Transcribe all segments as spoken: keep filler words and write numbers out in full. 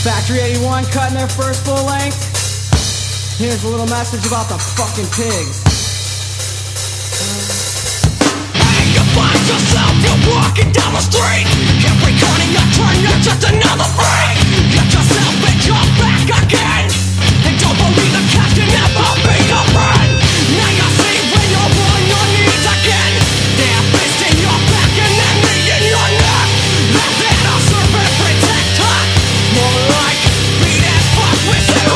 Factory eighty-one cutting their first full length. Here's a little message about the fucking pigs. And you find yourself, you're walking down the street. Every corner you turn, you're just another freak. Get yourself and you're back again. And don't believe the cat can never be your friend. Now you see when you're on your knees again. They're fist in your back and then knee in your neck. And then a serpent protector. More like beat and fuck with it.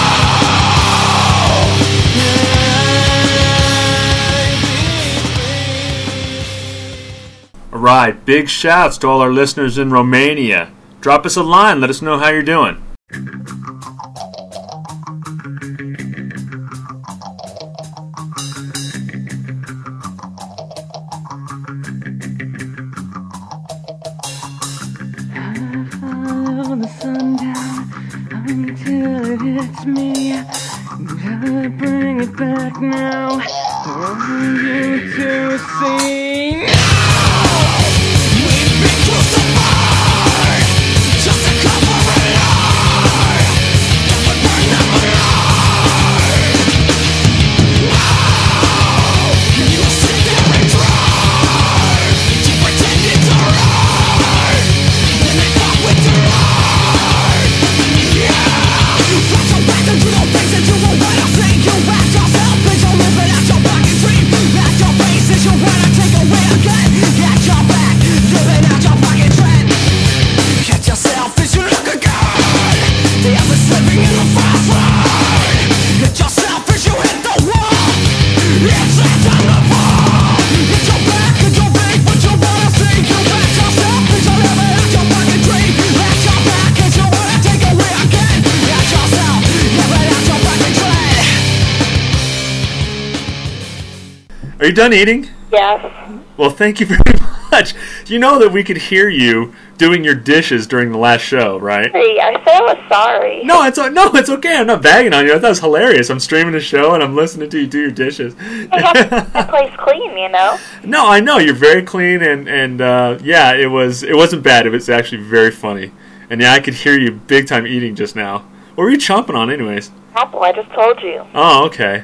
Alright, big shouts to all our listeners in Romania. Drop us a line, let us know how you're doing. Follow the sun down until it hits me. Gotta bring it back now for you to see. We've been crucified just to cover it up. That would burn them alive. Now you sit there and try to pretend it's alright. Then they fuck with your heart. Yeah, flash your back into the face and you won't wanna see. You ask yourself as you're living out your fucking dream. Ask your face as you wanna take away again. Get your back, living out your fucking trend. Catch yourself as you look again. The others living in the fast lane. Hit yourself as you hit the wall. It's that time to fall. Hit your back and your feet, what you wanna see. You ask yourself as you're living out your fucking dream. Ask your back as you wanna take away again. Get yourself, living out your fucking trend. Are you done eating? Yes. Well, thank you very much. You know that we could hear you doing your dishes during the last show, right? Hey, I said I was sorry. No, it's no, it's okay. I'm not bagging on you. I thought it was hilarious. I'm streaming the show and I'm listening to you do your dishes. I have that place clean, you know? No, I know you're very clean, and and uh, yeah, it was it wasn't bad. It was actually very funny, and yeah, I could hear you big time eating just now. What were you chomping on, anyways? Apple, I just told you. Oh, okay.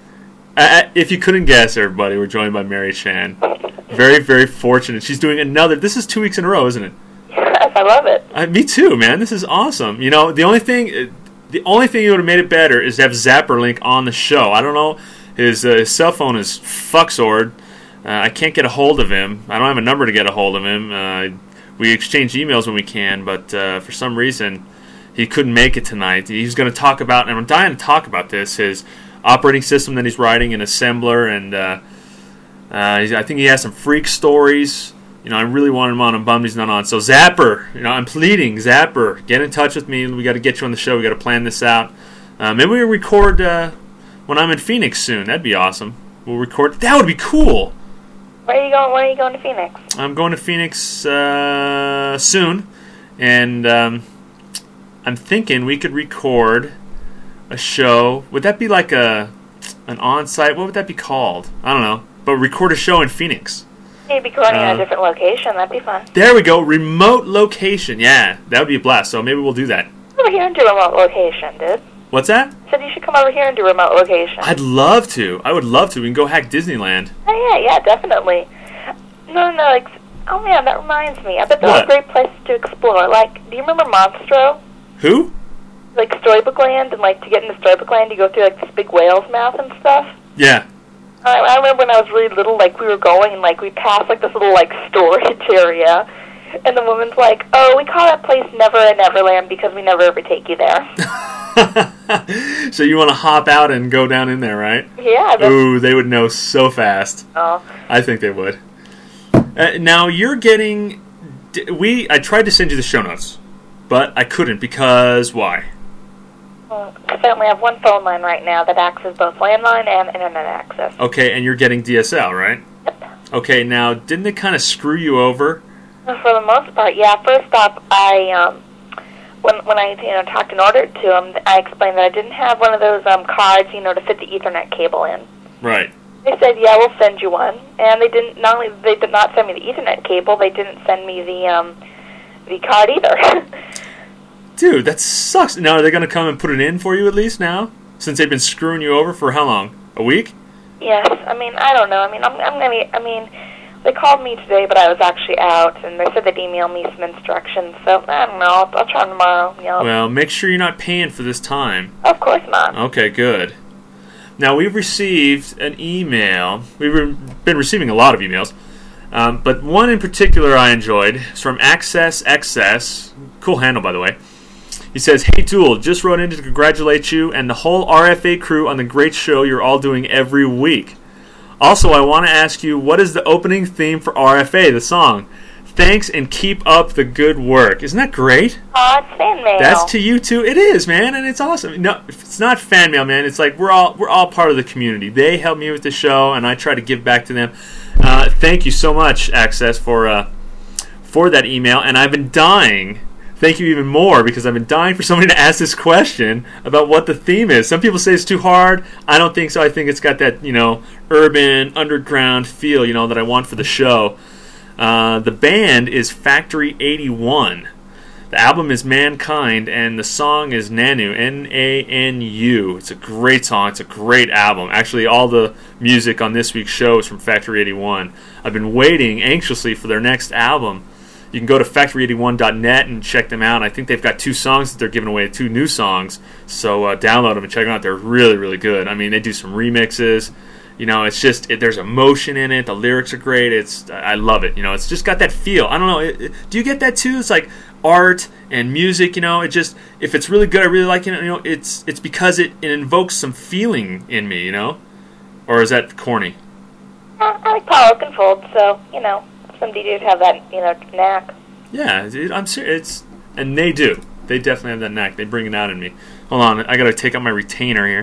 Uh, if you couldn't guess, everybody, we're joined by Mary Chan. Very, very fortunate. She's doing another. This is two weeks in a row, isn't it? Yes, I love it. Uh, me too, man. This is awesome. You know, the only thing, the only thing that would have made it better is to have Zapper Link on the show. I don't know. His, uh, his cell phone is fucksored. Uh, I can't get a hold of him. I don't have a number to get a hold of him. Uh, we exchange emails when we can, but uh, for some reason, he couldn't make it tonight. He's going to talk about, and I'm dying to talk about this, his operating system that he's writing in Assembler, and uh, uh, I think he has some freak stories. You know, I really want him on. I'm bummed he's not on. So Zapper, you know, I'm pleading, Zapper, get in touch with me. We got to get you on the show. We got to plan this out. Uh, maybe we record uh, when I'm in Phoenix soon. That'd be awesome. We'll record. That would be cool. Where are you going? When are you going to Phoenix? I'm going to Phoenix uh, soon, and um, I'm thinking we could record a show. Would that be like a an on-site? What would that be called? I don't know. But record a show in Phoenix. Maybe recording Uh, at a different location. That'd be fun. There we go. Remote location. Yeah, that would be a blast. So maybe we'll do that. Come over here and do remote location, dude. What's that? Said you should come over here and do remote location. I'd love to. I would love to. We can go hack Disneyland. Oh, yeah, yeah, definitely. No, no, like, oh, man, that reminds me. I bet there's What? a great place to explore. Like, do you remember Monstro? Who? Like, Storybook Land, and, like, to get into Storybook Land, you go through, like, this big whale's mouth and stuff? Yeah. I, I remember when I was really little, like, we were going, and, like, we passed, like, this little, like, storage area, and the woman's like, oh, we call that place Never a Neverland because we never ever take you there. So you want to hop out and go down in there, right? Yeah. That's, Ooh, they would know so fast. oh. I think they would. Uh, now you're getting. d- We I tried to send you the show notes, but I couldn't because why? Well, 'cause I only have one phone line right now that acts as both landline and internet access. Okay, and you're getting D S L, right? Yep. Okay, now didn't they kind of screw you over? For the most part, yeah. First off, I um, when when I you know talked and ordered to them, I explained that I didn't have one of those um cards, you know, to fit the Ethernet cable in. Right. They said, yeah, we'll send you one, and they didn't. Not only they did not send me the Ethernet cable, they didn't send me the um the card either. Dude, that sucks. Now, are they going to come and put it in for you at least now? Since they've been screwing you over for how long? A week? Yes, I mean, I don't know. I mean, I'm, I'm gonna be, I mean, they called me today, but I was actually out, and they said they'd email me some instructions, so I don't know. I'll, I'll try them tomorrow. You know. Well, make sure you're not paying for this time. Of course not. Okay, good. Now, we've received an email. We've re- been receiving a lot of emails, um, but one in particular I enjoyed. It's from Access X S. Cool handle, by the way. He says, "Hey, Tool, just wrote in to congratulate you and the whole R F A crew on the great show you're all doing every week. Also, I want to ask you, what is the opening theme for R F A, the song? Thanks and keep up the good work." Isn't that great? Aw, it's fan mail. That's to you too. It is, man, and it's awesome. No, it's not fan mail, man. It's like we're all we're all part of the community. They help me with the show, and I try to give back to them. Uh, thank you so much, Access, for uh, for that email. And I've been dying. Thank you even more, because I've been dying for somebody to ask this question about what the theme is. Some people say it's too hard. I don't think so. I think it's got that, you know, urban, underground feel, you know, that I want for the show. Uh, the band is Factory eighty-one. The album is Mankind, and the song is Nanu, N A N U. It's a great song. It's a great album. Actually, all the music on this week's show is from Factory eighty-one. I've been waiting anxiously for their next album. You can go to factory eighty-one dot net and check them out. I think they've got two songs that they're giving away, two new songs. So uh, download them and check them out. They're really, really good. I mean, they do some remixes. You know, it's just, it, there's emotion in it. The lyrics are great. It's, I love it. You know, it's just got that feel. I don't know. It, it, do you get that too? It's like art and music, you know. It just, if it's really good, I really like it. You know, it's it's because it, it invokes some feeling in me, you know? Or is that corny? Uh, I like Paul Oakenfold, so, you know. Some D Js have that, you know, knack. Yeah, it, I'm serious. It's, and they do. They definitely have that knack. They bring it out in me. Hold on, I gotta take out my retainer here.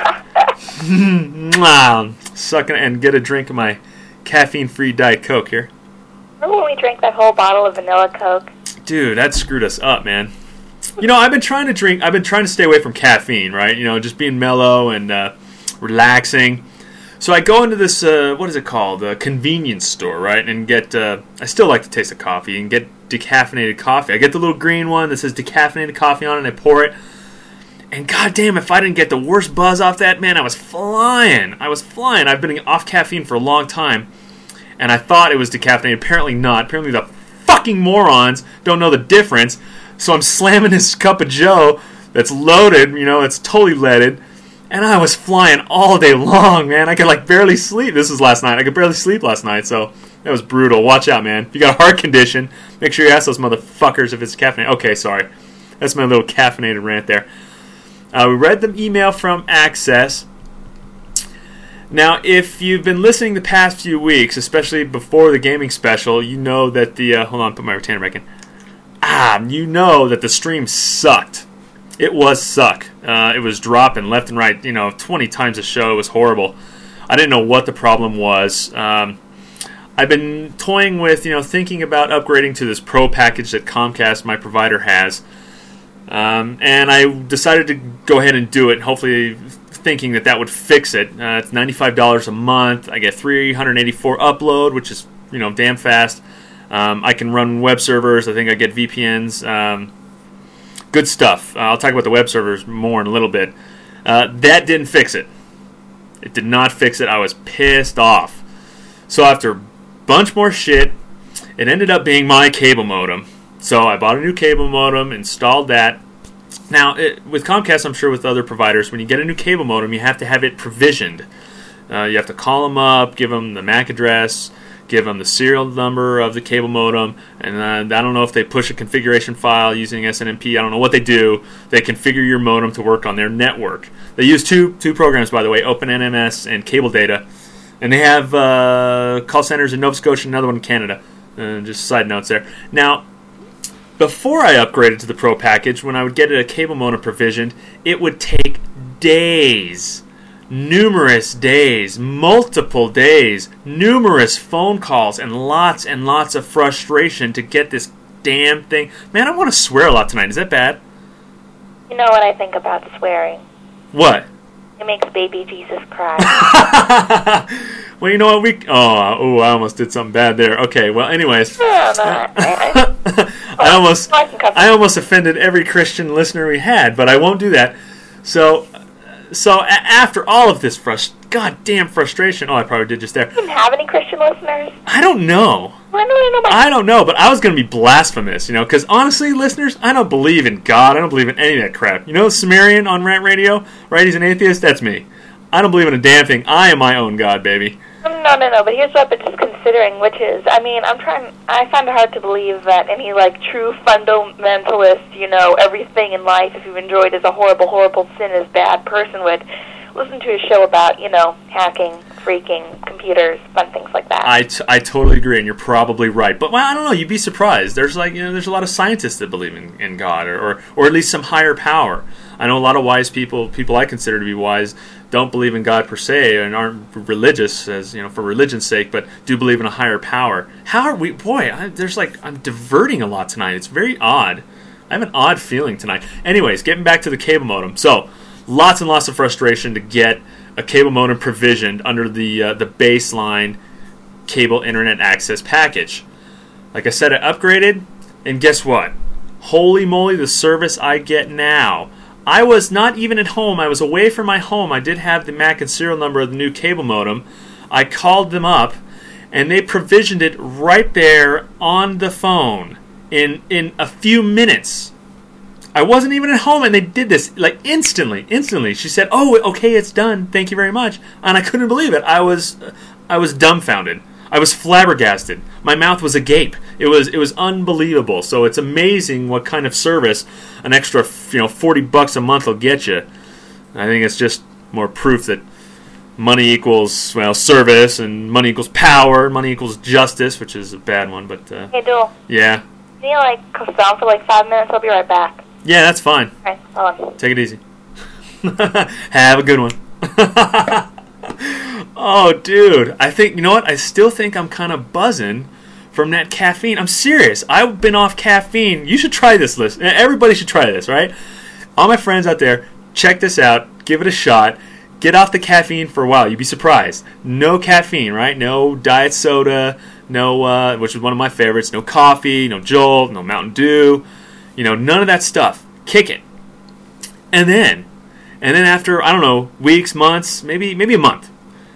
Suck it and get a drink of my caffeine-free Diet Coke here. Remember when we drank that whole bottle of vanilla Coke? Dude, that screwed us up, man. You know, I've been trying to drink. I've been trying to stay away from caffeine, right? You know, just being mellow and uh, relaxing. So I go into this, uh, what is it called, a convenience store, right, and get, uh, I still like to taste the coffee, and get decaffeinated coffee. I get the little green one that says decaffeinated coffee on it, and I pour it, and goddamn, if I didn't get the worst buzz off that, man, I was flying. I was flying. I've been off caffeine for a long time, and I thought it was decaffeinated. Apparently not. Apparently the fucking morons don't know the difference, so I'm slamming this cup of Joe that's loaded, you know, it's totally leaded. And I was flying all day long, man. I could, like, barely sleep. This was last night. I could barely sleep last night, so that was brutal. Watch out, man. If you got a heart condition, make sure you ask those motherfuckers if it's caffeinated. Okay, sorry. That's my little caffeinated rant there. Uh, we read the email from Access. Now, if you've been listening the past few weeks, especially before the gaming special, you know that the... Uh, hold on, put my retainer back in. Ah, you know that the stream sucked. It was suck. Uh, it was dropping left and right, you know, twenty times a show. It was horrible. I didn't know what the problem was. Um, I've been toying with, you know, thinking about upgrading to this Pro package that Comcast, my provider, has. Um, and I decided to go ahead and do it, hopefully thinking that that would fix it. Uh, it's ninety-five dollars a month. I get three hundred eighty-four upload, which is, you know, damn fast. Um, I can run web servers. I think I get V P Ns. Um, Good stuff. Uh, I'll talk about the web servers more in a little bit. Uh, that didn't fix it. It did not fix it. I was pissed off. So after a bunch more shit, it ended up being my cable modem. So I bought a new cable modem, installed that. Now, it, with Comcast, I'm sure with other providers, when you get a new cable modem, you have to have it provisioned. Uh, you have to call them up, give them the M A C address, give them the serial number of the cable modem, and uh, I don't know if they push a configuration file using S N M P. I don't know what they do. They configure your modem to work on their network. They use two two programs, by the way, OpenNMS and Cable Data, and they have uh, call centers in Nova Scotia and another one in Canada. Uh, just side notes there. Now, before I upgraded to the Pro package, when I would get a cable modem provisioned, it would take days. Numerous days, multiple days, numerous phone calls, and lots and lots of frustration to get this damn thing. Man, I want to swear a lot tonight. Is that bad? You know what I think about swearing? What? It makes baby Jesus cry. Well, you know what? We oh, oh, I almost did something bad there. Okay, well, anyways. No, no, I, I almost, I can cover I almost offended every Christian listener we had, but I won't do that. So, so a- after all of this frust, goddamn frustration. Oh, I probably did just there. You didn't have any Christian listeners? I don't know. I don't know about I don't know, but I was going to be blasphemous, you know, because honestly, listeners, I don't believe in God. I don't believe in any of that crap. You know, Sumerian on Rant Radio, right? He's an atheist. That's me. I don't believe in a damn thing. I am my own God, baby. No, no, no, but here's what I'm just considering, which is, I mean, I'm trying, I find it hard to believe that any, like, true fundamentalist, you know, everything in life, if you've enjoyed as a horrible, horrible sin as bad person would listen to a show about, you know, hacking, freaking, computers, fun things like that. I, t- I totally agree, and you're probably right. But, well, I don't know, you'd be surprised. There's, like, you know, there's a lot of scientists that believe in, in God, or, or, or at least some higher power. I know a lot of wise people, people I consider to be wise, don't believe in God per se and aren't religious, as you know, for religion's sake, but do believe in a higher power. How are we? Boy, I, there's like I'm diverting a lot tonight. It's very odd. I have an odd feeling tonight. Anyways, getting back to the cable modem. So, lots and lots of frustration to get a cable modem provisioned under the uh, the baseline cable internet access package. Like I said, I upgraded, and guess what? Holy moly, the service I get now. I was not even at home. I was away from my home. I did have the M A C and serial number of the new cable modem. I called them up, and they provisioned it right there on the phone in in a few minutes. I wasn't even at home, and they did this like instantly. Instantly, she said, "Oh, okay, it's done. Thank you very much." And I couldn't believe it. I was I was dumbfounded. I was flabbergasted. My mouth was agape. It was it was unbelievable. So it's amazing what kind of service an extra you know forty bucks a month will get you. I think it's just more proof that money equals well service, and money equals power, money equals justice, which is a bad one. But uh, Hey, Duel, yeah, can you, like, go down for, like, five minutes? I'll be right back. yeah, that's fine. Okay, hold on. Take it easy. Have a good one. Oh, dude. I think, you know what? I still think I'm kind of buzzing from that caffeine. I'm serious. I've been off caffeine. You should try this list. Everybody should try this, right? All my friends out there, check this out. Give it a shot. Get off the caffeine for a while. You'd be surprised. No caffeine, right? No diet soda. No, uh, which is one of my favorites. No coffee. No Jolt. No Mountain Dew. You know, none of that stuff. Kick it. And then, and then after, I don't know, weeks, months, maybe maybe a month,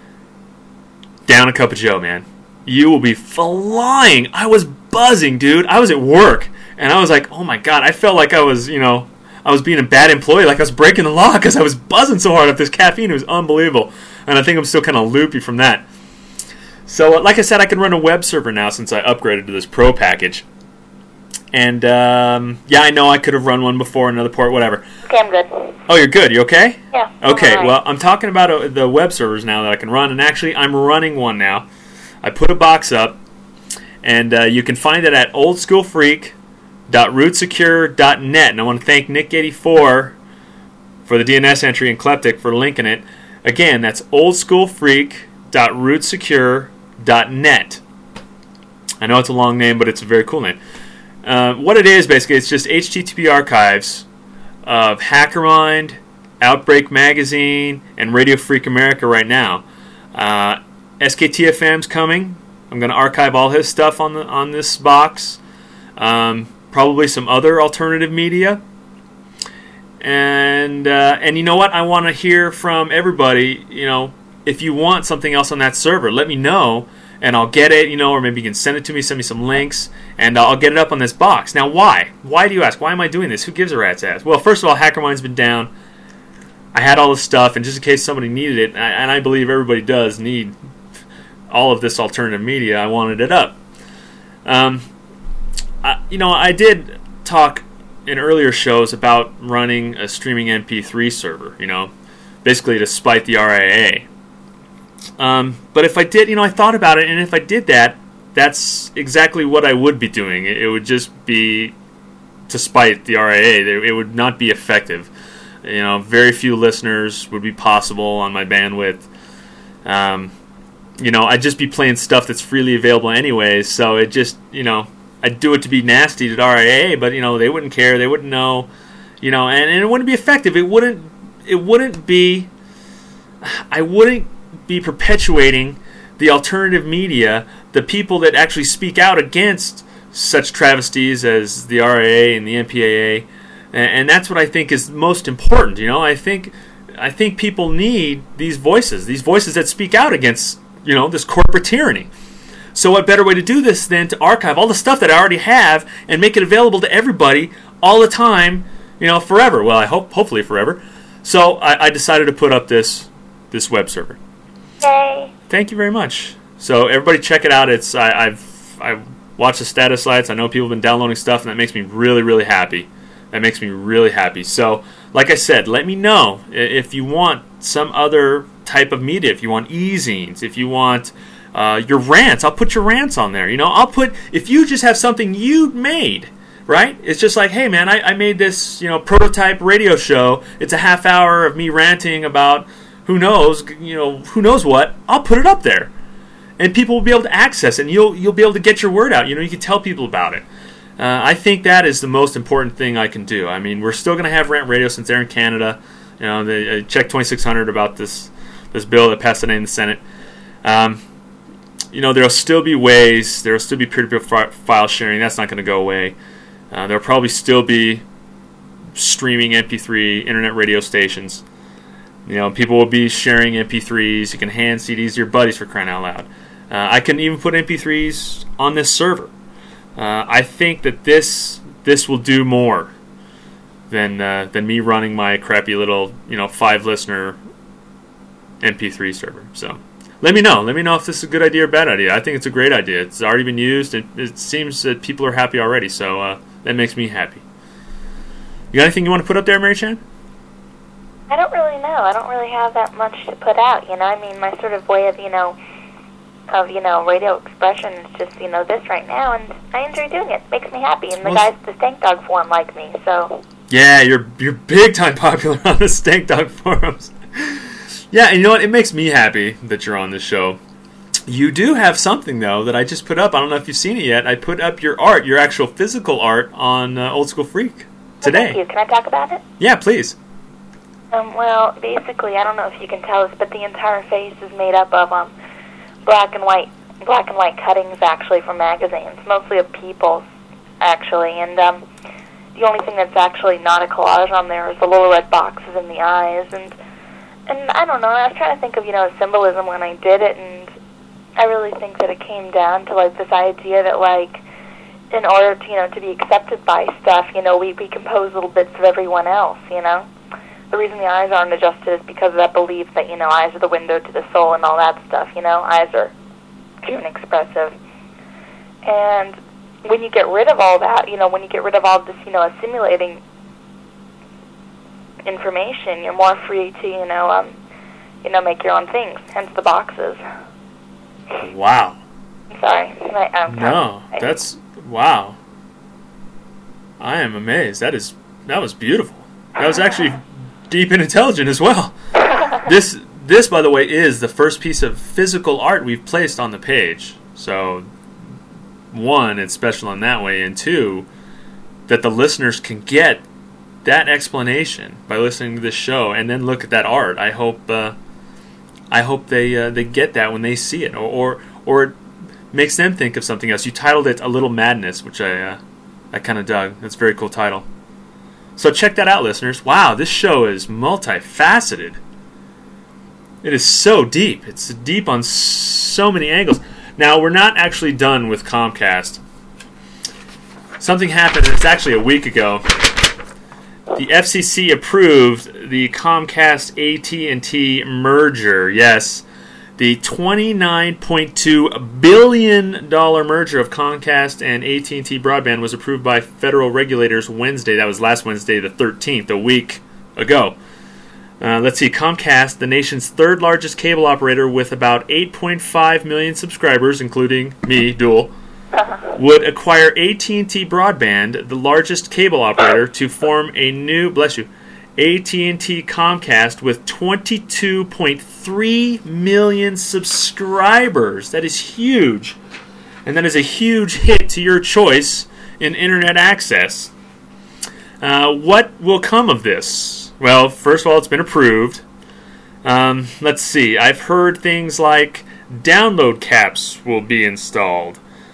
down a cup of Joe, man. You will be flying. I was buzzing, dude. I was at work, and I was like, oh my God. I felt like I was, you know, I was being a bad employee, like I was breaking the law because I was buzzing so hard off this caffeine. It was unbelievable. And I think I'm still kind of loopy from that. So, uh, like I said, I can run a web server now since I upgraded to this Pro package. And, um, yeah, I know I could have run one before, another port, whatever. Okay, I'm good. Oh, you're good. You okay? Yeah. Okay, Alright. well, I'm talking about uh, the web servers now that I can run, and actually, I'm running one now. I put a box up, and uh, you can find it at old school freak dot root secure dot net. And I want to thank Nick eighty-four for the D N S entry and Kleptic for linking it. Again, that's old school freak dot root secure dot net. I know it's a long name, but it's a very cool name. Uh, what it is, basically, it's just H T T P archives of HackerMind, Outbreak Magazine, and Radio Freak America right now. Uh, S K T F M's coming. I'm going to archive all his stuff on the on this box. Um, probably some other alternative media. And uh, and you know what? I want to hear from everybody. You know, if you want something else on that server, let me know. And I'll get it, you know, or maybe you can send it to me, send me some links, and I'll get it up on this box. Now, why? Why do you ask? Why am I doing this? Who gives a rat's ass? Well, first of all, HackerMind's been down. I had all this stuff, and just in case somebody needed it, and I believe everybody does need all of this alternative media, I wanted it up. Um, I, you know, I did talk in earlier shows about running a streaming M P three server, you know, basically to spite the R I A. Um, but if I did, you know, I thought about it, and if I did that, that's exactly what I would be doing. It, it would just be to spite the R I A. It would not be effective. You know, very few listeners would be possible on my bandwidth. Um, you know, I'd just be playing stuff that's freely available anyways, so it just, you know, I'd do it to be nasty to the R I A, but, you know, they wouldn't care, they wouldn't know, you know, and, and it wouldn't be effective. It wouldn't, it wouldn't be, I wouldn't be perpetuating the alternative media, the people that actually speak out against such travesties as the R I A and the M P A A, and, and that's what I think is most important. You know, I think I think people need these voices, these voices that speak out against, you know, this corporate tyranny. So what better way to do this than to archive all the stuff that I already have and make it available to everybody all the time, you know, forever. Well, I hope, hopefully forever. So I, I decided to put up this this web server. Yay! Thank you very much. So everybody check it out. It's I, I've I watched the status lights. I know people have been downloading stuff, and that makes me really, really happy. That makes me really happy. So, like I said, let me know if you want some other type of media. If you want e-zines, if you want uh, your rants, I'll put your rants on there. You know, I'll put if you just have something you made. Right? It's just like, hey man, I, I made this, you know, prototype radio show. It's a half hour of me ranting about who knows, you know, who knows what. I'll put it up there, and people will be able to access it, and you'll you'll be able to get your word out. You know, you can tell people about it. Uh, I think that is the most important thing I can do. I mean, we're still going to have Rant Radio since they're in Canada. You know, they uh, checked twenty-six hundred about this this bill that passed today in the Senate. Um, you know, there'll still be ways. There'll still be peer-to-peer fi- file sharing. That's not going to go away. Uh, there'll probably still be streaming M P three internet radio stations. You know, people will be sharing M P threes. You can hand C Ds to your buddies, for crying out loud. Uh, I can even put M P threes on this server. Uh, I think that this this will do more than uh, than me running my crappy little, you know, five listener M P three server. So let me know. Let me know if this is a good idea or bad idea. I think it's a great idea. It's already been used, and it seems that people are happy already. So uh, that makes me happy. You got anything you want to put up there, Mary Chan? I don't really know. I don't really have that much to put out, you know. I mean, my sort of way of, you know, of, you know, radio expression is just, you know, this right now, and I enjoy doing it. It makes me happy, and the Well, guys at the Stank Dog Forum like me, so... Yeah, you're you're big time popular on the Stank Dog forums. Yeah, and you know what? It makes me happy that you're on this show. You do have something, though, that I just put up. I don't know if you've seen it yet. I put up your art, your actual physical art, on uh, Old School Freak today. Thank you. Can I talk about it? Yeah, please. Um, well, basically, I don't know if you can tell us, but the entire face is made up of um, black and white, black and white cuttings, actually, from magazines, mostly of people, actually. And um, the only thing that's actually not a collage on there is the little red boxes in the eyes. And and I don't know. I was trying to think of, you know, symbolism when I did it, and I really think that it came down to like this idea that, like, in order to, you know, to be accepted by stuff, you know, we recompose little bits of everyone else, you know. The reason the eyes aren't adjusted is because of that belief that, you know, eyes are the window to the soul and all that stuff, you know. Eyes are cute and expressive. And when you get rid of all that, you know, when you get rid of all this, you know, assimilating information, you're more free to, you know, um, you know, make your own things, hence the boxes. Wow. I'm sorry. I, I'm No, I, that's wow. I am amazed. That is that was beautiful. That was actually deep and intelligent as well. This this, by the way, is the first piece of physical art we've placed on the page. So, one, it's special in that way, and two, that the listeners can get that explanation by listening to this show and then look at that art. I hope uh, I hope they uh, they get that when they see it, or, or or it makes them think of something else. You titled it "A Little Madness," which I uh, I kind of dug. That's a very cool title. So check that out, listeners. Wow, this show is multifaceted. It is so deep. It's deep on so many angles. Now, we're not actually done with Comcast. Something happened, and it's actually a week ago. The F C C approved the Comcast A T and T merger. Yes, the twenty-nine point two billion dollars merger of Comcast and A T and T Broadband was approved by federal regulators Wednesday. That was last Wednesday, the thirteenth, a week ago. Uh, let's see, Comcast, the nation's third largest cable operator with about eight point five million subscribers, including me, Dual, would acquire A T and T Broadband, the largest cable operator, to form a new, bless you, A T and T Comcast with twenty-two point three million subscribers. That is huge. And that is a huge hit to your choice in internet access. Uh, what will come of this? Well, first of all, it's been approved. Um, let's see. I've heard things like download caps will be installed.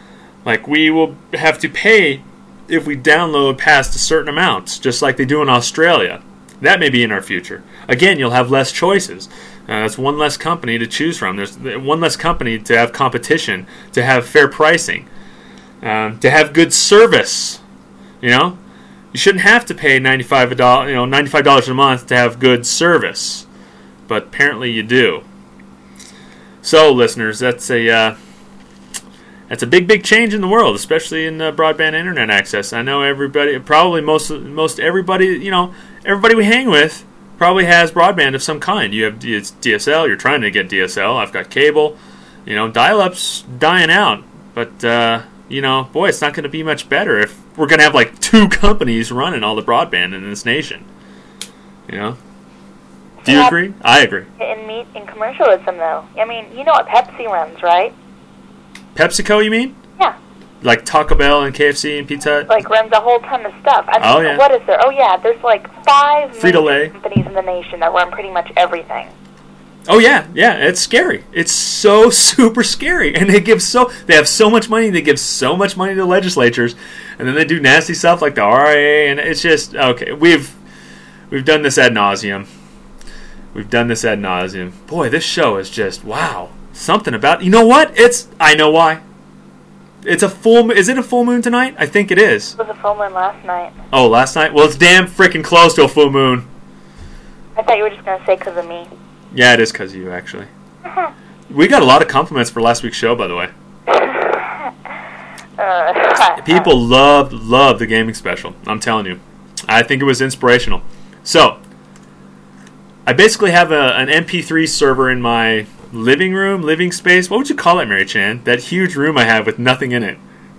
Like, we will have to pay if we download past a certain amount, just like they do in Australia. That may be in our future. Again, you'll have less choices. Uh, that's one less company to choose from. There's one less company to have competition, to have fair pricing, um, to have good service. You know, you shouldn't have to pay ninety-five dollars, you know, ninety-five dollars a month to have good service, but apparently you do. So, listeners, that's a uh, that's a big, big change in the world, especially in uh, broadband internet access. I know everybody, probably most most everybody, you know, everybody we hang with probably has broadband of some kind. You have it's D S L. You're trying to get D S L. I've got cable. You know, dial-up's dying out, but uh, you know, boy, it's not going to be much better if we're going to have like two companies running all the broadband in this nation. You know. Do you Yeah. agree? I agree. In meat in commercialism, though. I mean, you know what Pepsi runs, right? PepsiCo, you mean? Yeah. Like Taco Bell and K F C and Pizza Hut? Like runs a whole ton of stuff. I mean, Oh, yeah. what is there? Oh yeah, there's like five Frito-Lay. major companies in the nation that run pretty much everything. Oh yeah, yeah, it's scary. It's so super scary, and they give so they have so much money. They give so much money to legislatures, and then they do nasty stuff like the R I A, and it's just okay. We've we've done this ad nauseum. We've done this ad nauseum. Boy, this show is just wow. Something about you know what? It's I know why. It's a full. mo- Is it a full moon tonight? I think it is. It was a full moon last night. Oh, last night. Well, it's damn freaking close to a full moon. I thought you were just gonna say because of me. Yeah, it is because of you, actually. We got a lot of compliments for last week's show, by the way. Uh, People loved, loved the gaming special. I'm telling you. I think it was inspirational. So, I basically have a, an M P three server in my living room, living space. What would you call it, Mary Chan? That huge room I have with nothing in it.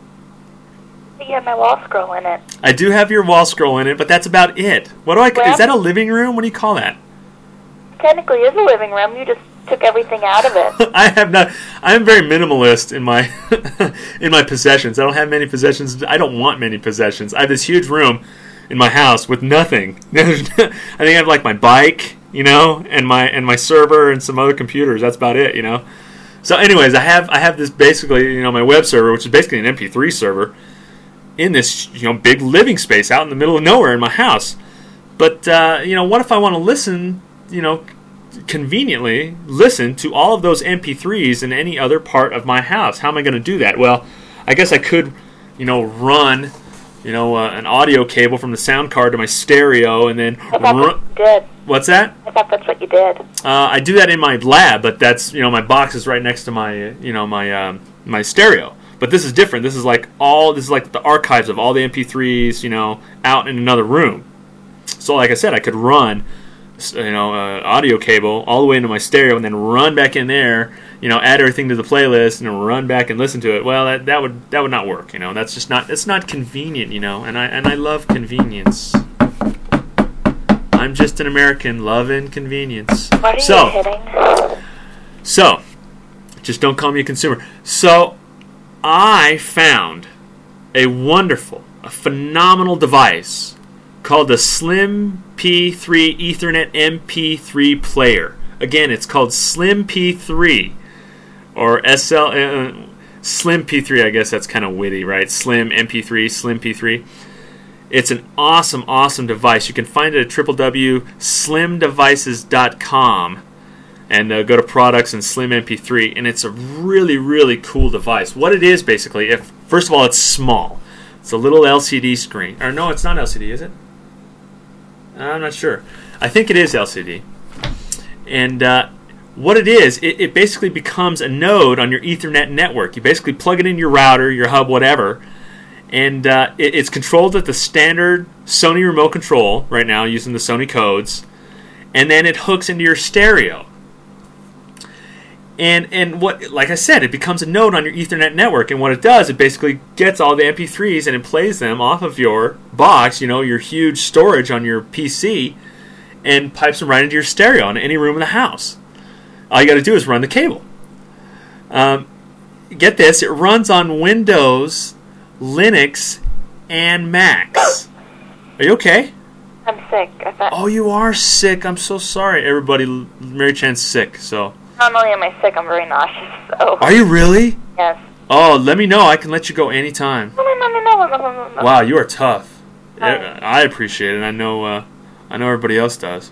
You have my wall scroll in it. I do have your wall scroll in it, but that's about it. What do I? Well, Is that a living room? What do you call that? Technically, it's a living room. You just took everything out of it. I have not. I am very minimalist in my in my possessions. I don't have many possessions. I don't want many possessions. I have this huge room in my house with nothing. There's no- I think I have like my bike, you know, and my and my server and some other computers. That's about it, you know. So, anyways, I have I have this basically, you know, my web server, which is basically an M P three server, in this you know big living space out in the middle of nowhere in my house. But uh, you know, what if I want to listen? You know, conveniently listen to all of those M P threes in any other part of my house. How am I going to do that? Well, I guess I could, you know, run, you know, uh, an audio cable from the sound card to my stereo, and then I thought run. that's what you did. What's that? I thought that's what you did. Uh, I do that in my lab, but that's you know my box is right next to my you know my um, my stereo. But this is different. This is like all this is like the archives of all the M P threes, you know, out in another room. So, like I said, I could run. You know, uh, audio cable all the way into my stereo, and then run back in there. You know, add everything to the playlist, and then run back and listen to it. Well, that that would that would not work. You know, that's just not it's not convenient. You know, and I and I love convenience. I'm just an American loving convenience. What are so, you hitting? so, just don't call me a consumer. So, I found a wonderful, a phenomenal device called the Slim P three Ethernet M P three player. Again, it's called Slim P three or S L uh, Slim P three. I guess that's kind of witty, right? Slim M P three, Slim P three. It's an awesome, awesome device. You can find it at w w w dot slim devices dot com and uh, go to products and Slim M P three, and it's a really, really cool device. What it is basically, if first of all, it's small. It's a little L C D screen. Or no, it's not L C D, is it? I'm not sure. I think it is L C D. And uh, what it is, it, it basically becomes a node on your Ethernet network. You basically plug it in your router, your hub, whatever, and uh, it, it's controlled with the standard Sony remote control right now using the Sony codes, and then it hooks into your stereo. And and what, like I said, it becomes a node on your Ethernet network, and what it does, it basically gets all the M P threes and it plays them off of your box, you know, your huge storage on your P C, and pipes them right into your stereo in any room in the house. All you got to do is run the cable. Um, get this, it runs on Windows, Linux, and Macs. Are you okay? I'm sick. I thought. Oh, you are sick. I'm so sorry. Everybody, Mary Chan's sick, so... Not only am I sick, I'm very nauseous. So. Are you really? Yes. Oh, let me know. I can let you go anytime. No, no, no, no, no, no, no, no. Wow, you are tough. Oh. I appreciate it. I know. Uh, I know everybody else does.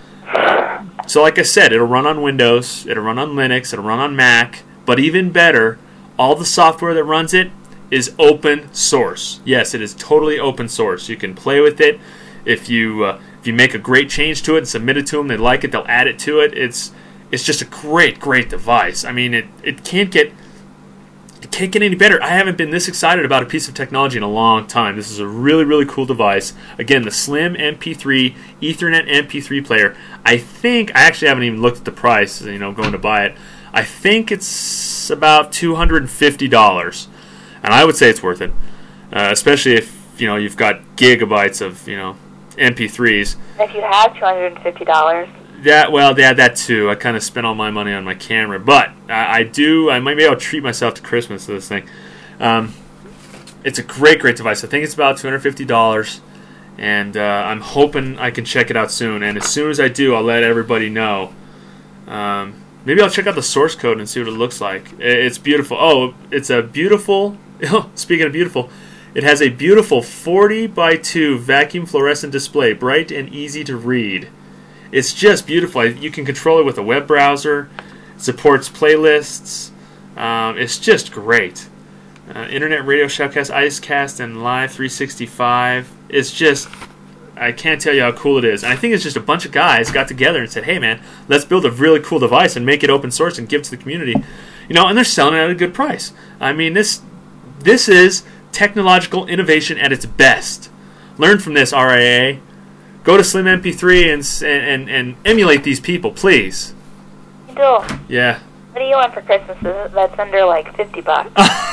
So, like I said, it'll run on Windows. It'll run on Linux. It'll run on Mac. But even better, all the software that runs it is open source. Yes, it is totally open source. You can play with it. If you uh, if you make a great change to it and submit it to them, they like it. They'll add it to it. It's it's just a great, great device. I mean, it it can't get. It can't get any better. I haven't been this excited about a piece of technology in a long time. This is a really, really cool device. Again, the Slim M P three Ethernet M P three player. I think, I actually haven't even looked at the price, you know, going to buy it. I think it's about two hundred fifty dollars. And I would say it's worth it. Uh, especially if, you know, you've got gigabytes of, you know, M P threes. If you have two hundred fifty dollars. That well, yeah, that too. I kind of spent all my money on my camera, but I, I do. I might be able to treat myself to Christmas with this thing. Um, it's a great, great device. I think it's about two hundred fifty dollars, and uh, I'm hoping I can check it out soon. And as soon as I do, I'll let everybody know. Um, maybe I'll check out the source code and see what it looks like. It's beautiful. Oh, it's a beautiful. Speaking of beautiful, it has a beautiful forty by two vacuum fluorescent display, bright and easy to read. It's just beautiful. You can control it with a web browser. It supports playlists. Um, it's just great. Uh, Internet Radio Shoutcast, Icecast, and Live three sixty-five. It's just, I can't tell you how cool it is. And I think it's just a bunch of guys got together and said, hey man, let's build a really cool device and make it open source and give it to the community. You know, and they're selling it at a good price. I mean, this this is technological innovation at its best. Learn from this, R I A. Go to Slim M P three and, and and emulate these people, please. You do. Yeah. What do you want for Christmas that's under like fifty bucks?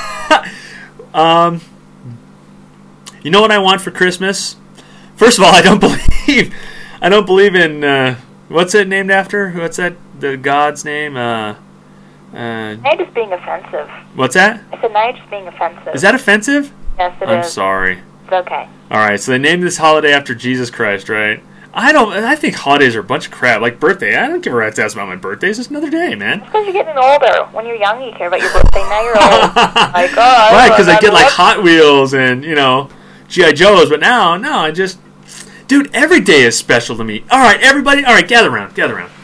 um, you know what I want for Christmas? First of all, I don't believe, I don't believe in uh, what's it named after? What's that? The god's name? Uh, uh, now you're just being offensive. What's that? I said now you're just being offensive. Is that offensive? Yes, it I'm is. sorry. It's okay. All right, so they named this holiday after Jesus Christ, right? I don't. I think holidays are a bunch of crap. Like birthday, I don't give a rat's ass about my birthday. It's just another day, man. It's because you're getting older. When you're young, you care about your birthday. Now you're old. Like, oh, right? Because I get like what? Hot Wheels and you know G I Joes, but now, no, I just, dude, every day is special to me. All right, everybody, all right, gather around, gather around.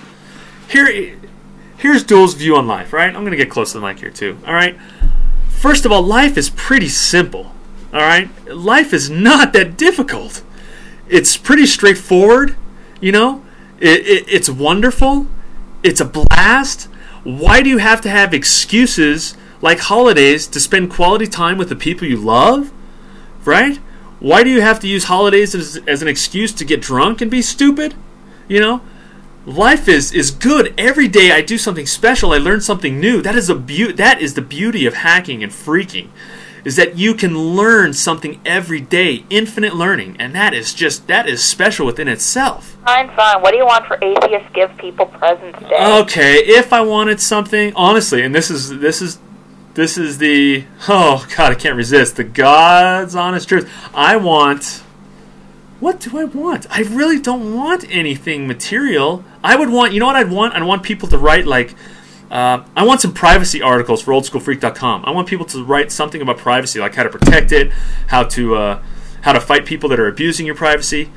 Here, here's Duel's view on life. Right? I'm gonna get close to the mic here too. All right. First of all, life is pretty simple. All right, life is not that difficult. It's pretty straightforward, you know. It, it, it's wonderful. It's a blast. Why do you have to have excuses like holidays to spend quality time with the people you love? Right? Why do you have to use holidays as, as an excuse to get drunk and be stupid? You know, life is, is good. Every day I do something special. I learn something new. That is a beau- That is the beauty of hacking and freaking. Is that you can learn something every day, infinite learning, and that is just, that is special within itself. Fine, fine. What do you want for Atheist Give People Presents Day? Okay, if I wanted something, honestly, and this is, this is, this is the, oh God, I can't resist, the God's honest truth. I want, what do I want? I really don't want anything material. I would want, you know what I'd want? I'd want people to write like, Uh, I want some privacy articles for old school freak dot com. I want people to write something about privacy, like how to protect it, how to uh, how to fight people that are abusing your privacy.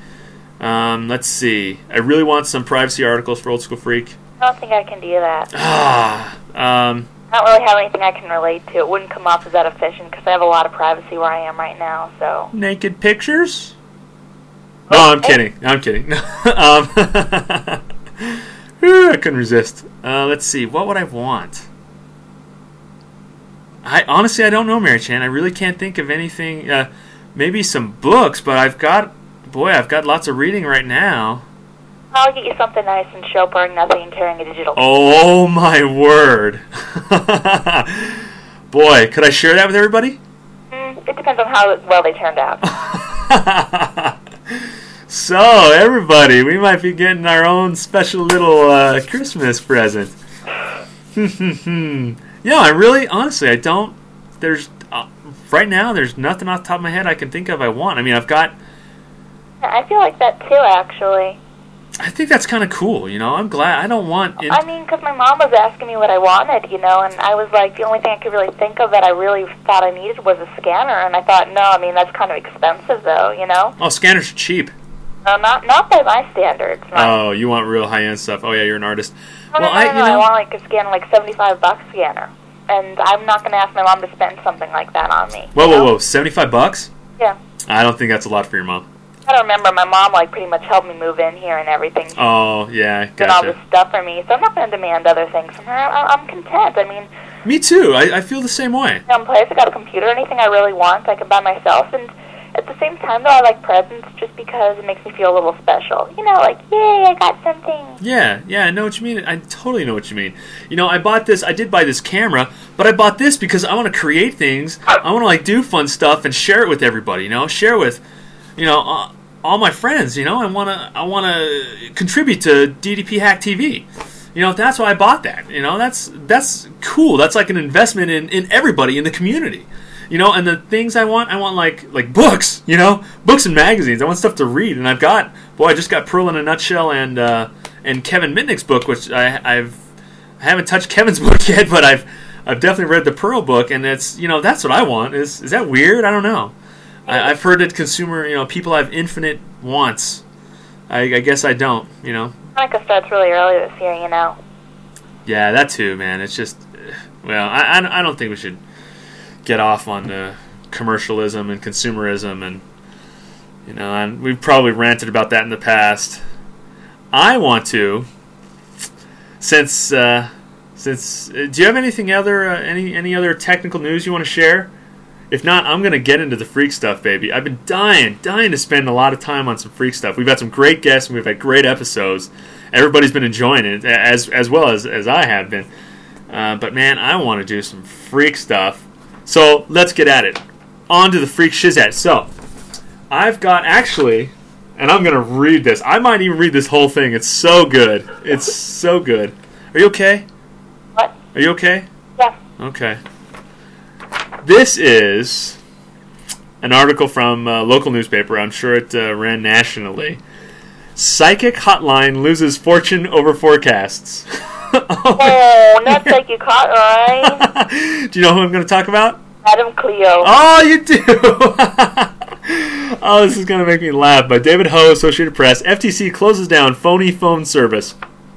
Um, let's see. I really want some privacy articles for Old School Freak. I don't think I can do that. Ah, um, I don't really have anything I can relate to. It wouldn't come off as that efficient because I have a lot of privacy where I am right now. So naked pictures? No, I'm kidding. I'm kidding. um, I couldn't resist. Uh, let's see. What would I want? I honestly, I don't know, Mary Chan. I really can't think of anything. Uh, maybe some books, but I've got, boy, I've got lots of reading right now. I'll get you something nice and chauffeuring nothing and carrying a digital. Oh my word! Boy, could I share that with everybody? Mm, it depends on how well they turned out. So, everybody, we might be getting our own special little uh, Christmas present. Yeah, I really, honestly, I don't, there's, uh, right now, there's nothing off the top of my head I can think of I want. I mean, I've got... I feel like that too, actually. I think that's kind of cool, you know. I'm glad. I don't want... In- I mean, because my mom was asking me what I wanted, you know, and I was like, the only thing I could really think of that I really thought I needed was a scanner, and I thought, no, I mean, that's kind of expensive, though, you know? oh, scanners are cheap. No, not not by my standards. No. Oh, you want real high-end stuff. Oh, yeah, you're an artist. No, well, no, no, I, no, you no, know, I want, like, a scanner, like, seventy-five bucks scanner, and I'm not going to ask my mom to spend something like that on me. Whoa, you whoa, know? whoa, seventy-five bucks? Yeah. I don't think that's a lot for your mom. I don't remember. My mom, like, pretty much helped me move in here and everything. Oh, yeah, Did all gotcha. this stuff for me, so I'm not going to demand other things from her. I- I'm content. I mean, Me too. I, I feel the same way. some place, I got a computer, anything I really want, I can buy myself. And at the same time, though, I like presents just because it makes me feel a little special. You know, like, yay, I got something. Yeah, yeah, I know what you mean. I totally know what you mean. You know, I bought this, I did buy this camera, but I bought this because I want to create things. I want to, like, do fun stuff and share it with everybody, you know? Share with, you know, uh, all my friends, you know? I want to I want to contribute to D D P Hack T V. You know, that's why I bought that. You know, that's that's cool. That's like an investment in, in everybody in the community. You know, and the things I want, I want like like books, you know? Books and magazines. I want stuff to read, and I've got, boy, I just got Pearl in a Nutshell and uh, and Kevin Mitnick's book, which I I've I haven't touched Kevin's book yet, but I've I've definitely read the Pearl book, and it's, you know, that's what I want. Is is that weird? I don't know. I, I've heard that consumer, you know, people have infinite wants. I, I guess I don't, you know. Hanukkah starts really early this year, you know. Yeah, that too, man. It's just, well, I, I, I don't think we should get off on the commercialism and consumerism, and, you know, and we've probably ranted about that in the past. I want to, since, uh, since, uh, do you have anything other, uh, any any other technical news you want to share? If not, I'm going to get into the freak stuff, baby. I've been dying, dying to spend a lot of time on some freak stuff. We've had some great guests, and we've had great episodes. Everybody's been enjoying it, as as well as, as I have been. Uh, but, man, I want to do some freak stuff. So, let's get at it. On to the freak shizette. So, I've got, actually, and I'm going to read this. I might even read this whole thing. It's so good. It's so good. Are you okay? What? Are you okay? Yeah. Okay. This is an article from a local newspaper. I'm sure it uh, ran nationally. Psychic hotline loses fortune over forecasts. Oh, not like you caught, right? Do you know who I'm going to talk about? Madam Cleo. Oh, you do! Oh, this is going to make me laugh. By David Ho, Associated Press. F T C closes down phony phone service.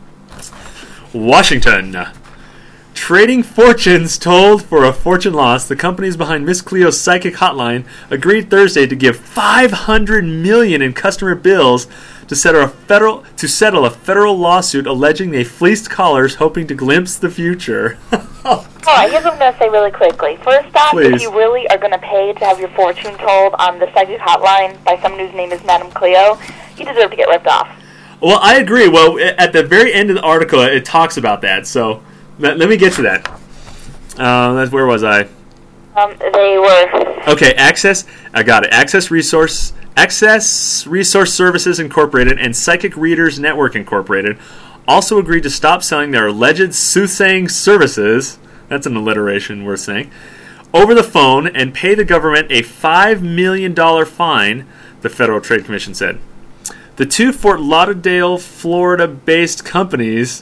Washington. Trading fortunes told for a fortune loss, the companies behind Miss Cleo's psychic hotline agreed Thursday to give five hundred million dollars in customer bills to settle a federal to settle a federal lawsuit alleging they fleeced callers hoping to glimpse the future. All right, here's what I'm going to say really quickly. First off, Please. if you really are going to pay to have your fortune told on the psychic hotline by someone whose name is Madam Cleo, you deserve to get ripped off. Well, I agree. Well, at the very end of the article, it talks about that. So let, let me get to that. Uh, that's, where was I? Um, they were... Okay, Access. I got it. Access Resource, Access Resource Services Incorporated and Psychic Readers Network Incorporated also agreed to stop selling their alleged soothsaying services. That's an alliteration worth saying. Over the phone and pay the government a five million dollars fine, the Federal Trade Commission said. The two Fort Lauderdale, Florida-based companies,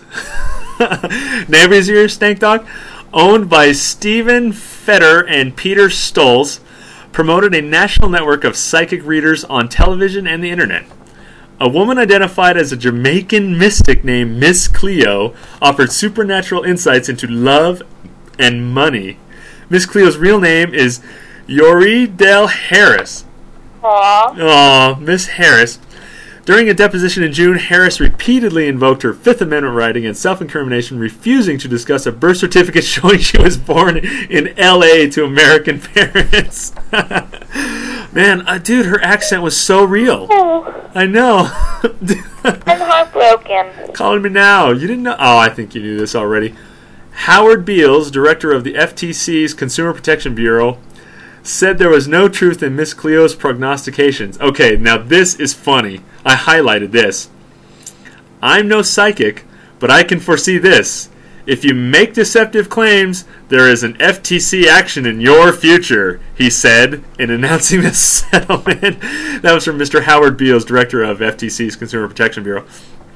neighbors here, Stank Dog, owned by Stephen Fetter and Peter Stolz, promoted a national network of psychic readers on television and the internet. A woman identified as a Jamaican mystic named Miss Cleo offered supernatural insights into love and money. Miss Cleo's real name is Yori Del Harris. Aww. Aw, Miss Harris. During a deposition in June, Harris repeatedly invoked her Fifth Amendment right against self-incrimination, refusing to discuss a birth certificate showing she was born in L A to American parents. Man, uh, dude, her accent was so real. Oh, I know. I'm heartbroken. Calling me now. You didn't know? Oh, I think you knew this already. Howard Beals, director of the F T C's Consumer Protection Bureau, said there was no truth in Miss Cleo's prognostications. Okay, now this is funny. I highlighted this. I'm no psychic, but I can foresee this. If you make deceptive claims, there is an F T C action in your future, he said in announcing the settlement. That was from Mister Howard Beals, director of F T C's Consumer Protection Bureau.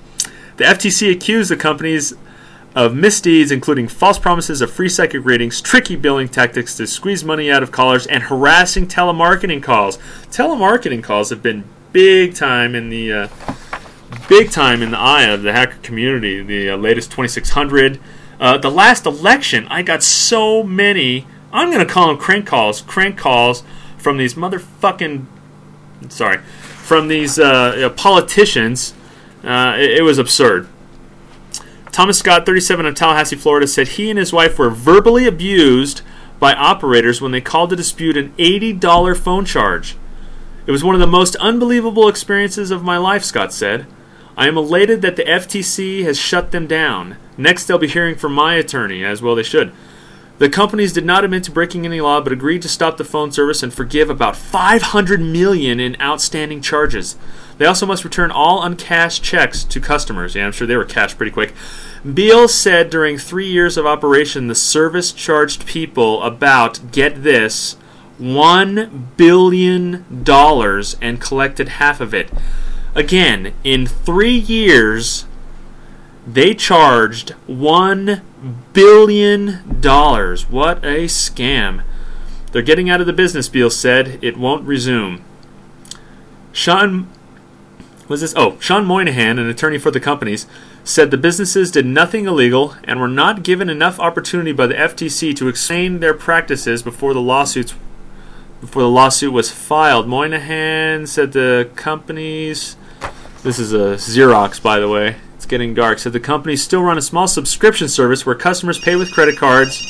The F T C accused the companies of misdeeds, including false promises of free psychic readings, tricky billing tactics to squeeze money out of callers, and harassing telemarketing calls. Telemarketing calls have been big time in the uh, big time in the eye of the hacker community. The uh, latest twenty-six hundred, uh, the last election, I got so many. I'm going to call them crank calls, crank calls from these motherfucking, sorry, from these uh, politicians. Uh, it, it was absurd. Thomas Scott, thirty-seven, of Tallahassee, Florida, said he and his wife were verbally abused by operators when they called to dispute an eighty dollars phone charge. It was one of the most unbelievable experiences of my life, Scott said. I am elated that the F T C has shut them down. Next, they'll be hearing from my attorney, as well they should. The companies did not admit to breaking any law, but agreed to stop the phone service and forgive about five hundred million dollars in outstanding charges. They also must return all uncashed checks to customers. Yeah, I'm sure they were cashed pretty quick. Beal said during three years of operation, the service charged people about, get this, one billion dollars and collected half of it. Again, in three years, they charged one billion dollars. What a scam. They're getting out of the business, Beal said. It won't resume. Sean, was this? Oh, Sean Moynihan, an attorney for the companies, said the businesses did nothing illegal and were not given enough opportunity by the F T C to explain their practices before the lawsuits before the lawsuit was filed. Moynihan said the companies, this is a Xerox, by the way, it's getting dark, said the companies still run a small subscription service where customers pay with credit cards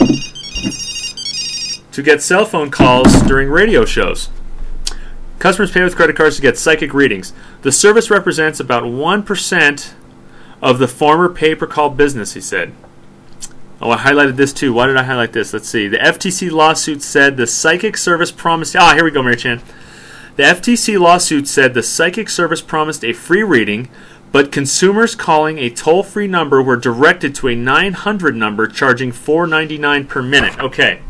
to get cell phone calls during radio shows. Customers pay with credit cards to get psychic readings. The service represents about one percent of the former pay-per-call business, he said. Oh, I highlighted this too. Why did I highlight this? Let's see. The F T C lawsuit said the psychic service promised... Ah, here we go, Mary Chan. The F T C lawsuit said the psychic service promised a free reading, but consumers calling a toll-free number were directed to a nine hundred number charging four ninety-nine per minute. Okay.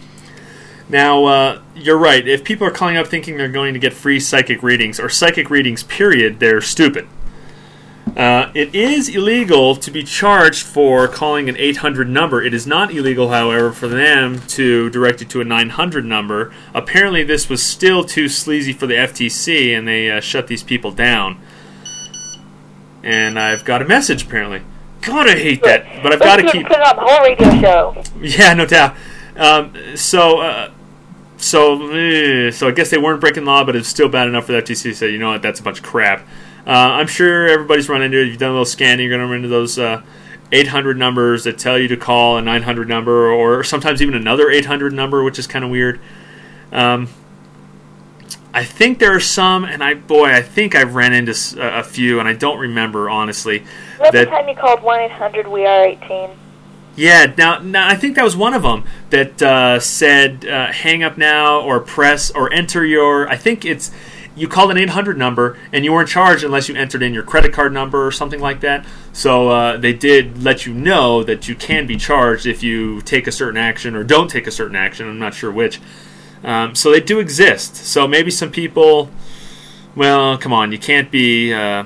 Now, uh, you're right. If people are calling up thinking they're going to get free psychic readings, or psychic readings, period, they're stupid. Uh, it is illegal to be charged for calling an eight hundred number. It is not illegal, however, for them to direct you to a nine hundred number. Apparently, this was still too sleazy for the F T C, and they uh, shut these people down. And I've got a message, apparently. God, I hate that, but I've got to keep... Put it on the whole radio show. Yeah, no doubt. Um, so... Uh, So, eh, so I guess they weren't breaking law, but it's still bad enough for the F T C to say, you know what, that's a bunch of crap. Uh, I'm sure everybody's run into it. You've done a little scanning, you're going to run into those uh, eight hundred numbers that tell you to call a nine hundred number, or sometimes even another eight hundred number, which is kind of weird. Um, I think there are some, and I boy, I think I've ran into a, a few, and I don't remember, honestly. Remember the time you called one eight hundred we are eighteen? Yeah, now, now I think that was one of them that uh, said uh, hang up now or press or enter your, I think it's, you called an eight hundred number and you weren't charged unless you entered in your credit card number or something like that. So uh, they did let you know that you can be charged if you take a certain action or don't take a certain action. I'm not sure which. Um, so they do exist. So maybe some people, well, come on, you can't be... Uh,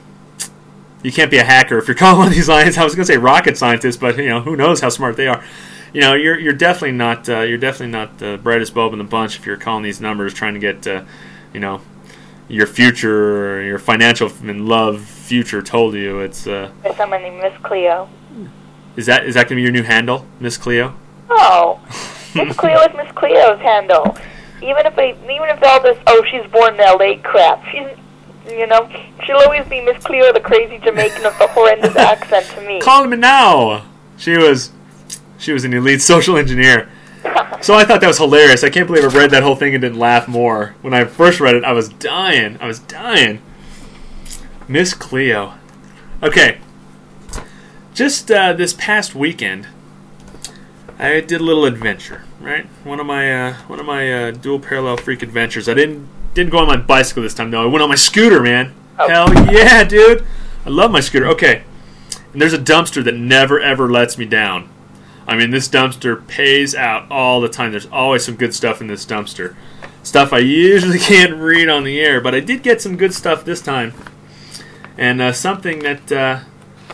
You can't be a hacker if you're calling one of these lines. I was going to say rocket scientist, but you know who knows how smart they are. You know, you're you're definitely not uh, you're definitely not the brightest bulb in the bunch if you're calling these numbers trying to get uh, you know your future, or your financial and love future told you. It's uh, There's someone named Miss Cleo. Is that is that going to be your new handle, Miss Cleo? Oh, Miss Cleo is Miss Cleo's handle. Even if they, even if all this, oh, she's born in L A crap, she's. You know, she'll always be Miss Cleo, the crazy Jamaican with the horrendous accent to me. Call me now. She was, she was an elite social engineer. So I thought that was hilarious. I can't believe I read that whole thing and didn't laugh more. When I first read it, I was dying. I was dying. Miss Cleo. Okay. Just uh, this past weekend, I did a little adventure. Right, one of my uh, one of my uh, dual parallel freak adventures. I didn't. Didn't go on my bicycle this time, though. I went on my scooter, man. Oh. Hell yeah, dude. I love my scooter. Okay. And there's a dumpster that never, ever lets me down. I mean, this dumpster pays out all the time. There's always some good stuff in this dumpster. Stuff I usually can't read on the air, but I did get some good stuff this time. And uh, something that uh,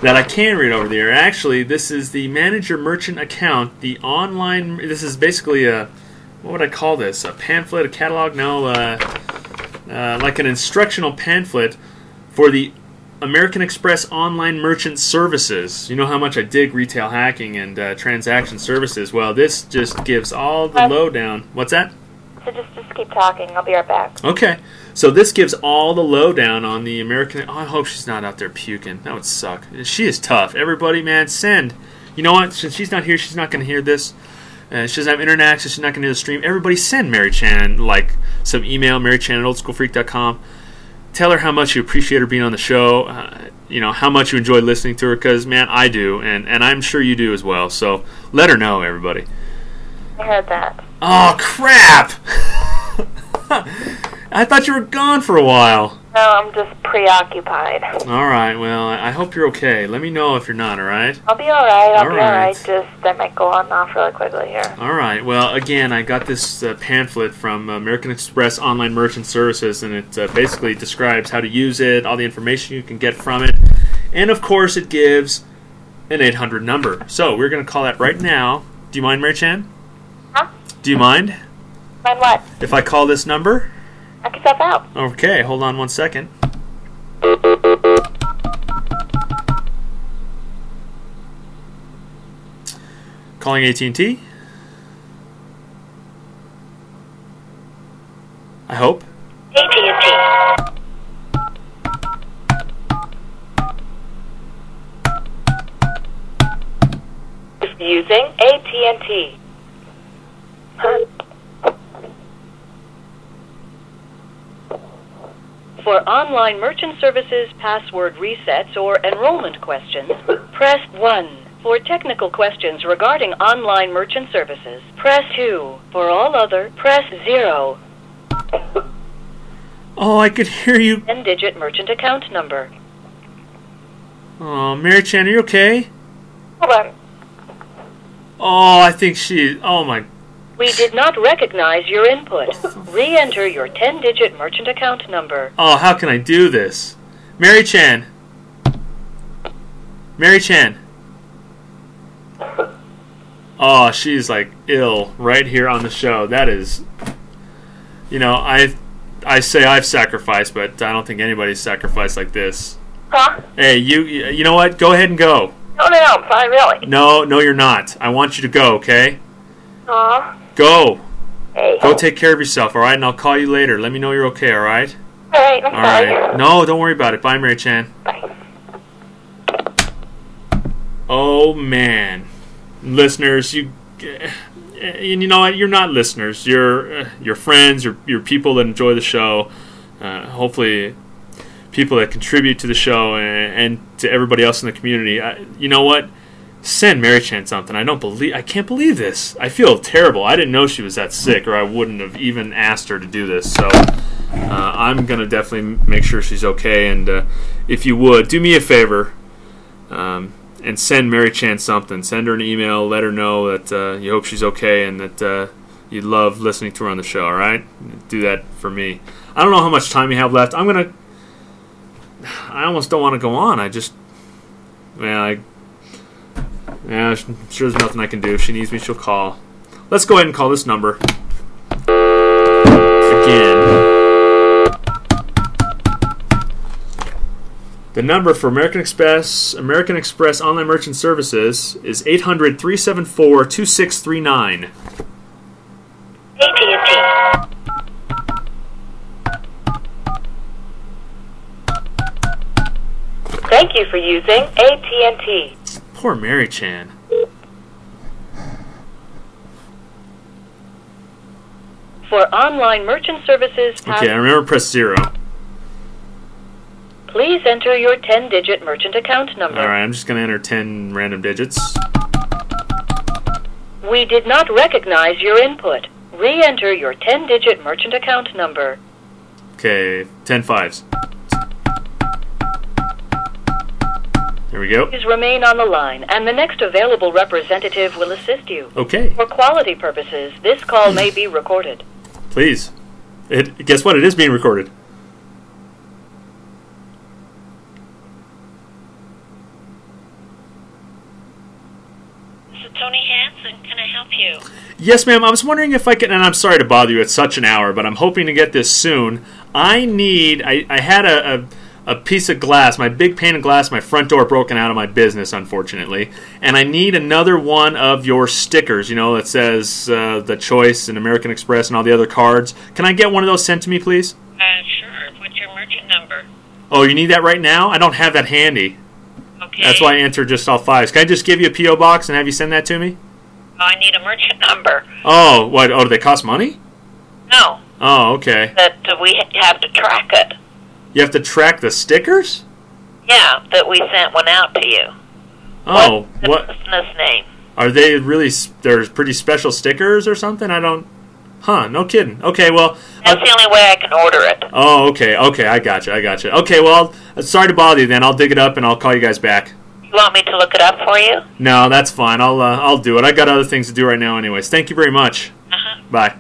that I can read over the air. Actually, this is the manager merchant account, the online. This is basically a, what would I call this? A pamphlet, a catalog? No, uh, uh, like an instructional pamphlet for the American Express online merchant services. You know how much I dig retail hacking and uh, transaction services. Well, this just gives all the lowdown. What's that? So just, just keep talking. I'll be right back. Okay. So this gives all the lowdown on the American... Oh, I hope she's not out there puking. That would suck. She is tough. Everybody, man, send. You know what? Since she's not here, she's not going to hear this. Uh, she doesn't have internet access. She's not going to hear the stream. Everybody send Mary Chan, like, some email, mary chan at old school freak dot com. Tell her how much you appreciate her being on the show. Uh, you know, how much you enjoy listening to her. Because, man, I do. And, and I'm sure you do as well. So let her know, everybody. I heard that. Oh, crap! I thought you were gone for a while. No, I'm just preoccupied. All right, well, I hope you're okay. Let me know if you're not, all right? I'll be all right. I'll All be right. all right. Just, I might go on and off really quickly here. All right, well, again, I got this uh, pamphlet from American Express Online Merchant Services, and it uh, basically describes how to use it, all the information you can get from it, and, of course, it gives an eight hundred number. So we're going to call that right now. Do you mind, Mary Chan? Huh? Do you mind Mind what? if I call this number? Knock yourself out. Okay, hold on one second. Calling A T and T. I hope. A T and T. Using A T and T. For online merchant services, password resets, or enrollment questions, press one. For technical questions regarding online merchant services, press two. For all other, press zero. Oh, I could hear you. ten-digit merchant account number. Oh, Mary Chan, are you okay? Hold on. Oh, I think she... Oh, my... We did not recognize your input. Re-enter your ten-digit merchant account number. Oh, how can I do this? Mary Chan. Mary Chan. Oh, she's like ill right here on the show. That is... You know, I I say I've sacrificed, but I don't think anybody's sacrificed like this. Huh? Hey, you you know what? Go ahead and go. No, no, no. I'm fine, really. No, no, you're not. I want you to go, okay? Aw. Go. Hey. Go take care of yourself, all right? And I'll call you later. Let me know you're okay, all right? All right, I'm All sorry. right. No, don't worry about it. Bye, Mary Chan. Bye. Oh, man. Listeners, you... And you know what? You're not listeners. You're uh, you're friends. You're, you're people that enjoy the show. Uh, hopefully, people that contribute to the show and, and to everybody else in the community. I, you know what? Send Mary Chan something. I don't believe. I can't believe this. I feel terrible. I didn't know she was that sick, or I wouldn't have even asked her to do this. So uh, I'm gonna definitely make sure she's okay. And uh, if you would, do me a favor. Um, And send Mary Chan something. Send her an email. Let her know that uh, you hope she's okay and that uh, you love listening to her on the show, all right? Do that for me. I don't know how much time you have left. I'm going to... I almost don't want to go on. I just... Yeah, I... Yeah, I'm sure there's nothing I can do. If she needs me, she'll call. Let's go ahead and call this number. Again. The number for American Express, American Express Online Merchant Services is eight hundred, three seven four, two six three nine. A T and T. Thank you for using A T and T. Poor Mary Chan. For online merchant services, pass- Okay, I remember press zero. please enter your ten-digit merchant account number. Alright, I'm just going to enter ten random digits. We did not recognize your input. Re-enter your ten-digit merchant account number. Okay, ten fives. There we go. Please remain on the line, and the next available representative will assist you. Okay, For quality purposes, this call may be recorded. please. It, guess what? It is being recorded. you? Yes, ma'am. I was wondering if I could, and I'm sorry to bother you at such an hour, but I'm hoping to get this soon. I need, I, I had a, a, a piece of glass, my big pane of glass, my front door broken out of my business, unfortunately, and I need another one of your stickers, you know, that says uh, The Choice and American Express and all the other cards. Can I get one of those sent to me, please? Uh, sure. What's your merchant number? Oh, you need that right now? I don't have that handy. Okay. That's why I entered just all fives. Can I just give you a P O box and have you send that to me? Oh, I need a merchant number. Oh, what? Oh, do they cost money? No. Oh, okay. That uh, we have to track it. You have to track the stickers? Yeah, that we sent one out to you. Oh, What's the what? business name? Are they really, s- they're pretty special stickers or something? I don't, huh, no kidding. Okay, well. That's uh, the only way I can order it. Oh, okay, okay, I gotcha, I gotcha. Okay, well, uh, sorry to bother you then. I'll dig it up and I'll call you guys back. You want me to look it up for you? No, that's fine. I'll, uh, I'll do it. I got other things to do right now anyways. Thank you very much. Uh-huh. Bye.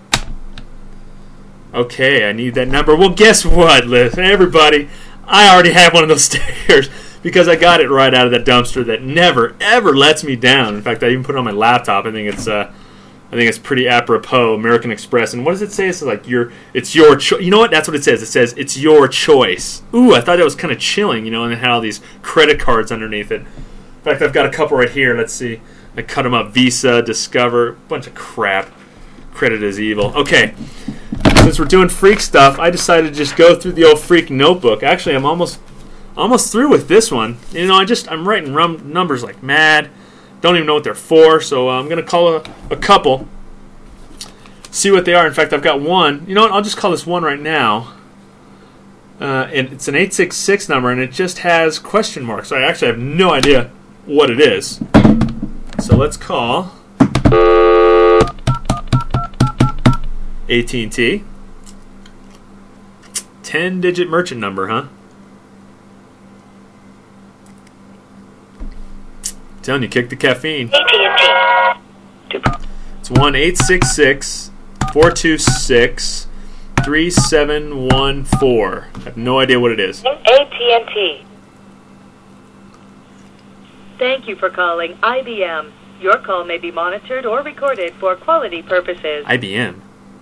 Okay, I need that number. Well, guess what, Liz? Everybody, I already have one of those stickers because I got it right out of the dumpster that never, ever lets me down. In fact, I even put it on my laptop. I think it's, uh, I think it's pretty apropos. American Express. And what does it say? It's like your, it's your choice. You know what? That's what it says. It says it's your choice. Ooh, I thought that was kind of chilling, you know, and it had all these credit cards underneath it. In fact, I've got a couple right here. Let's see. I cut them up. Visa, Discover, bunch of crap. Credit is evil. Okay. Since we're doing freak stuff, I decided to just go through the old freak notebook. Actually, I'm almost almost through with this one. You know, I just I'm writing rum, numbers like mad. Don't even know what they're for, so uh, I'm gonna call a, a couple. See what they are. In fact, I've got one. You know what? I'll just call this one right now. Uh, and it's an eight six six number, and it just has question marks. So I actually have no idea what it is. So let's call A T and T. ten-digit merchant number, huh? Telling you, kick the caffeine. A T and T. It's one eight six six four two six three seven one four. I have no idea what it is. A T and T. Thank you for calling I B M. Your call may be monitored or recorded for quality purposes. I B M.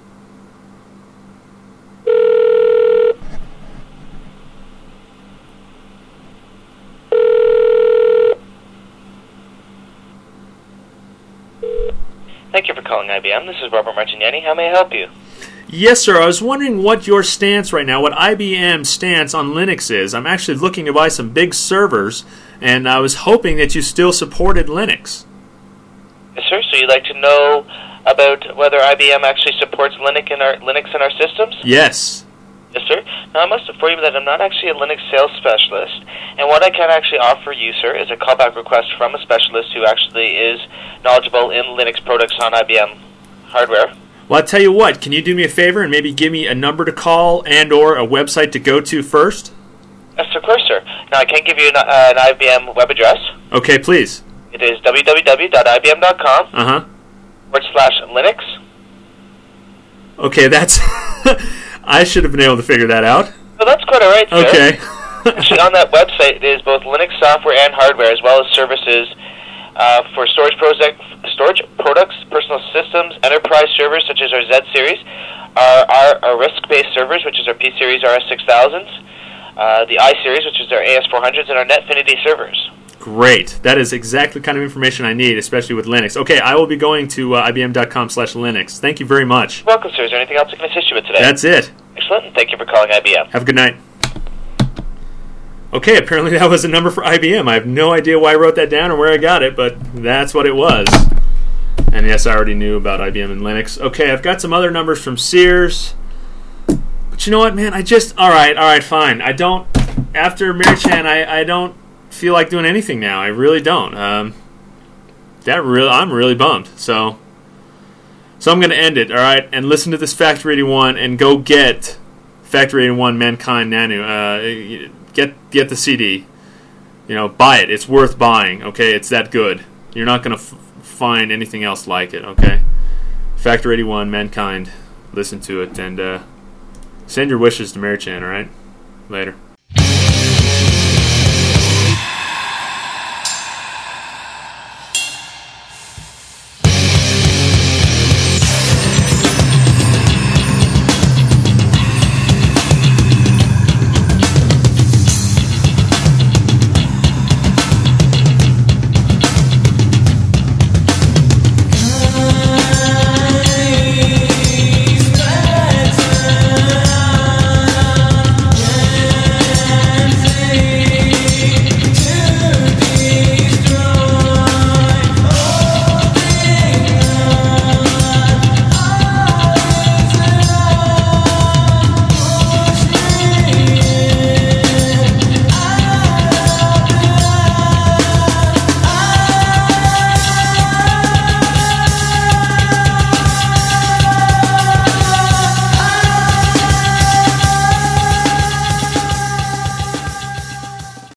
Thank you for calling I B M. This is Robert Martignani. How may I help you? Yes, sir. I was wondering what your stance right now, what I B M's stance on Linux is. I'm actually looking to buy some big servers, and I was hoping that you still supported Linux. Yes, sir. So you'd like to know about whether I B M actually supports Linux in our Linux in our systems? Yes. Yes, sir. Now, I must inform you that I'm not actually a Linux sales specialist, and what I can actually offer you, sir, is a callback request from a specialist who actually is knowledgeable in Linux products on I B M hardware. Well, I'll tell you what. Can you do me a favor and maybe give me a number to call and or a website to go to first? Yes, of course, sir. Now, I can give you an, uh, an I B M web address. Okay, please. It is w w w dot i b m dot com Uh-huh. forward slash Linux. Okay, that's... I should have been able to figure that out. So that's quite all right, sir. Okay. Actually, on that website, it is both Linux software and hardware, as well as services uh, for storage, project, storage products, personal systems, enterprise servers, such as our Z series, our, our, our RISC-based servers, which is our P series R S six thousands, uh, the I series, which is our A S four hundreds, and our Netfinity servers. Great. That is exactly the kind of information I need, especially with Linux. Okay, I will be going to uh, I B M dot com slash Linux. Thank you very much. Welcome, sir. Is there anything else I can assist you with today? That's it. Excellent, and thank you for calling I B M. Have a good night. Okay, apparently that was a number for I B M. I have no idea why I wrote that down or where I got it, but that's what it was. And yes, I already knew about I B M and Linux. Okay, I've got some other numbers from Sears. But you know what, man? I just... All right, all right, fine. I don't... After Mary Chan, I, I don't feel like doing anything now. I really don't. Um, that really... I'm really bummed. So... So I'm going to end it, all right? And listen to this Factory eighty-one and go get Factory eighty-one Mankind Nanu. Uh, get get the C D. You know, buy it. It's worth buying, okay? It's that good. You're not going to f- find anything else like it, okay? Factory eighty-one Mankind. Listen to it and uh, send your wishes to Mary Chan, all right? Later.